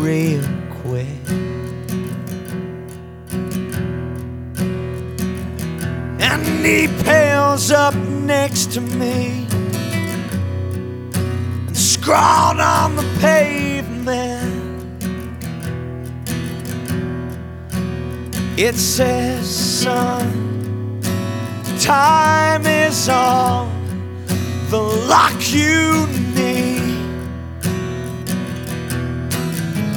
real quick. And he pales up next to me and scrawled on the pavement, it says, son, time is all the luck you need.